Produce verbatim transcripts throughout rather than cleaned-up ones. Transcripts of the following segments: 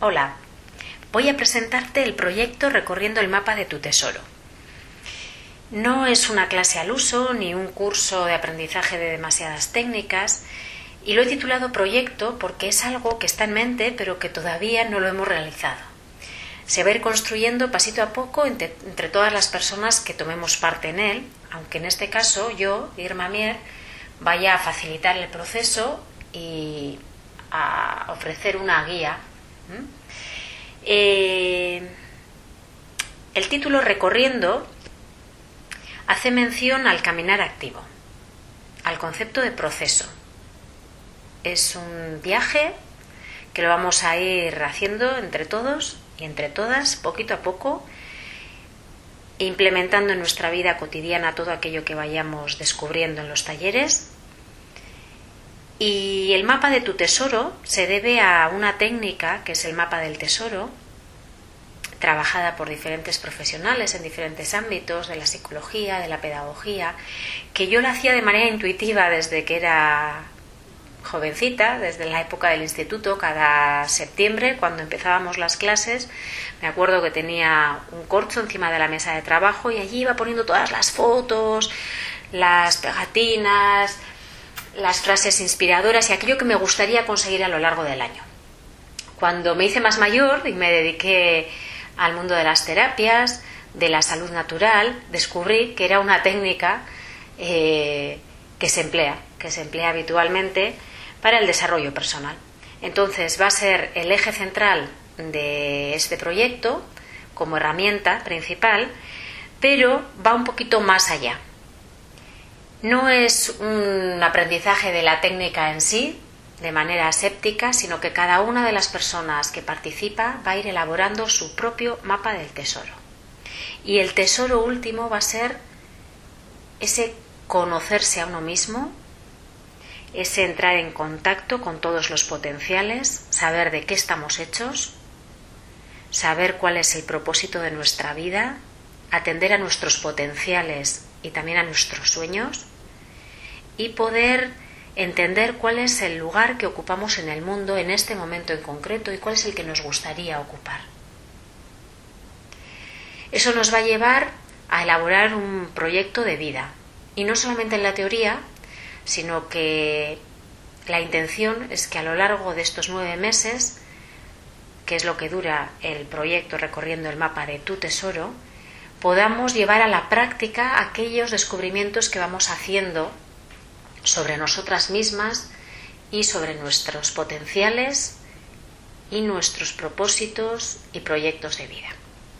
Hola, voy a presentarte el proyecto Recorriendo el mapa de tu tesoro. No es una clase al uso ni un curso de aprendizaje de demasiadas técnicas, y lo he titulado proyecto porque es algo que está en mente pero que todavía no lo hemos realizado. Se va a ir construyendo pasito a poco entre, entre todas las personas que tomemos parte en él, aunque en este caso yo, Irma Mier, vaya a facilitar el proceso y a ofrecer una guía. ¿Mm? Eh, el título Recorriendo hace mención al caminar activo, al concepto de proceso. Es un viaje que lo vamos a ir haciendo entre todos y entre todas, poquito a poco, implementando en nuestra vida cotidiana todo aquello que vayamos descubriendo en los talleres. Y el mapa de tu tesoro se debe a una técnica que es el mapa del tesoro, trabajada por diferentes profesionales en diferentes ámbitos de la psicología, de la pedagogía, que yo la hacía de manera intuitiva desde que era jovencita, desde la época del instituto. Cada septiembre, cuando empezábamos las clases, me acuerdo que tenía un corcho encima de la mesa de trabajo y allí iba poniendo todas las fotos, las pegatinas, las frases inspiradoras y aquello que me gustaría conseguir a lo largo del año. Cuando me hice más mayor y me dediqué al mundo de las terapias, de la salud natural, descubrí que era una técnica eh, que se emplea, que se emplea habitualmente para el desarrollo personal. Entonces va a ser el eje central de este proyecto como herramienta principal, pero va un poquito más allá. No es un aprendizaje de la técnica en sí, de manera aséptica, sino que cada una de las personas que participa va a ir elaborando su propio mapa del tesoro. Y el tesoro último va a ser ese conocerse a uno mismo, ese entrar en contacto con todos los potenciales, saber de qué estamos hechos, saber cuál es el propósito de nuestra vida, atender a nuestros potenciales y también a nuestros sueños, y poder entender cuál es el lugar que ocupamos en el mundo en este momento en concreto y cuál es el que nos gustaría ocupar. Eso nos va a llevar a elaborar un proyecto de vida, y no solamente en la teoría, sino que la intención es que a lo largo de estos nueve meses, que es lo que dura el proyecto Recorriendo el mapa de tu tesoro, podamos llevar a la práctica aquellos descubrimientos que vamos haciendo sobre nosotras mismas y sobre nuestros potenciales y nuestros propósitos y proyectos de vida.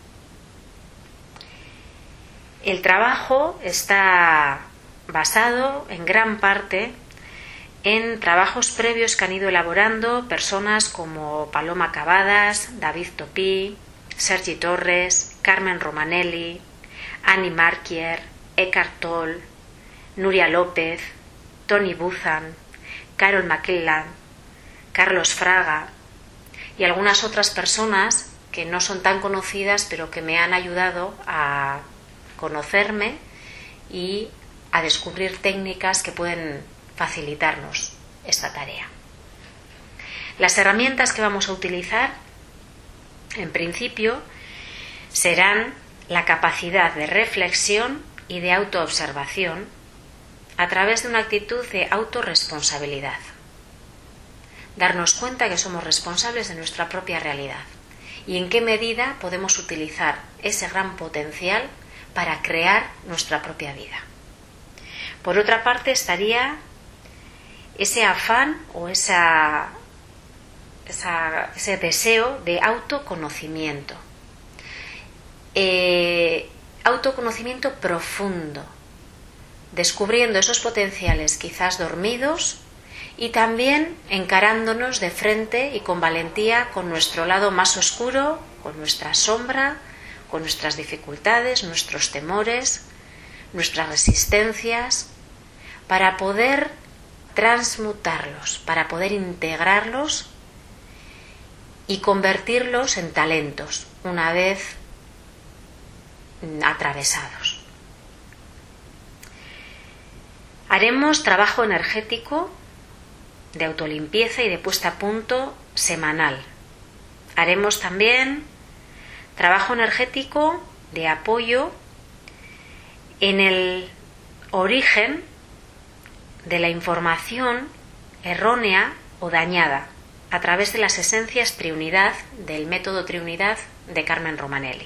El trabajo está basado en gran parte en trabajos previos que han ido elaborando personas como Paloma Cavadas, David Topí, Sergi Torres, Carmen Romanelli, Annie Marquier, Eckhart Tolle, Nuria López, Tony Buzan, Carol McClelland, Carlos Fraga y algunas otras personas que no son tan conocidas pero que me han ayudado a conocerme y a descubrir técnicas que pueden facilitarnos esta tarea. Las herramientas que vamos a utilizar, en principio, serán la capacidad de reflexión y de autoobservación a través de una actitud de autorresponsabilidad. Darnos cuenta que somos responsables de nuestra propia realidad y en qué medida podemos utilizar ese gran potencial para crear nuestra propia vida. Por otra parte estaría ese afán o esa, esa, ese deseo de autoconocimiento. Eh, autoconocimiento profundo, descubriendo esos potenciales quizás dormidos y también encarándonos de frente y con valentía con nuestro lado más oscuro, con nuestra sombra, con nuestras dificultades, nuestros temores, nuestras resistencias, para poder transmutarlos, para poder integrarlos y convertirlos en talentos una vez atravesados. Haremos trabajo energético de autolimpieza y de puesta a punto semanal, Haremos también trabajo energético de apoyo en el origen de la información errónea o dañada a través de las esencias triunidad del método triunidad de Carmen Romanelli.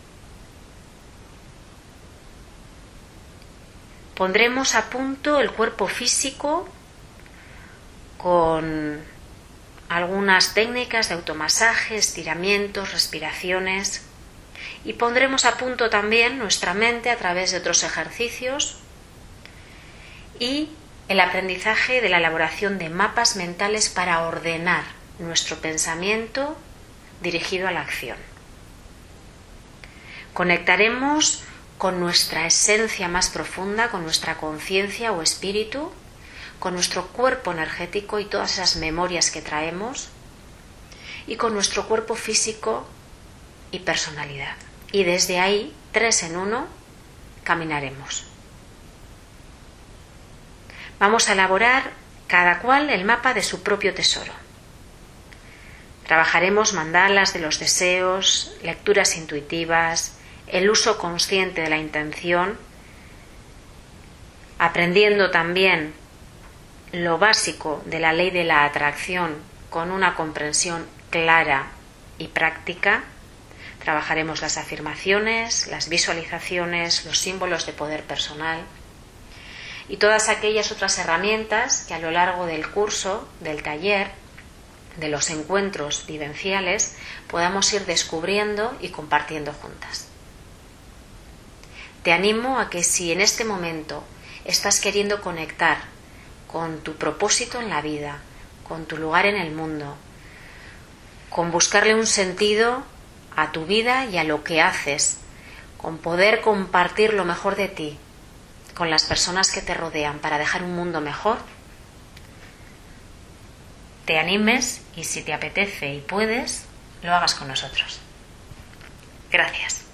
Pondremos a punto el cuerpo físico con algunas técnicas de automasaje, estiramientos, respiraciones, y pondremos a punto también nuestra mente a través de otros ejercicios y el aprendizaje de la elaboración de mapas mentales para ordenar nuestro pensamiento dirigido a la acción. Conectaremos con nuestra esencia más profunda, con nuestra conciencia o espíritu, con nuestro cuerpo energético y todas esas memorias que traemos, y con nuestro cuerpo físico y personalidad. Y desde ahí, tres en uno, caminaremos. Vamos a elaborar cada cual el mapa de su propio tesoro. Trabajaremos mandalas de los deseos, lecturas intuitivas, el uso consciente de la intención, aprendiendo también lo básico de la ley de la atracción con una comprensión clara y práctica. Trabajaremos las afirmaciones, las visualizaciones, los símbolos de poder personal y todas aquellas otras herramientas que a lo largo del curso, del taller, de los encuentros vivenciales, podamos ir descubriendo y compartiendo juntas. Te animo a que si en este momento estás queriendo conectar con tu propósito en la vida, con tu lugar en el mundo, con buscarle un sentido a tu vida y a lo que haces, con poder compartir lo mejor de ti con las personas que te rodean para dejar un mundo mejor, te animes y si te apetece y puedes, lo hagas con nosotros. Gracias.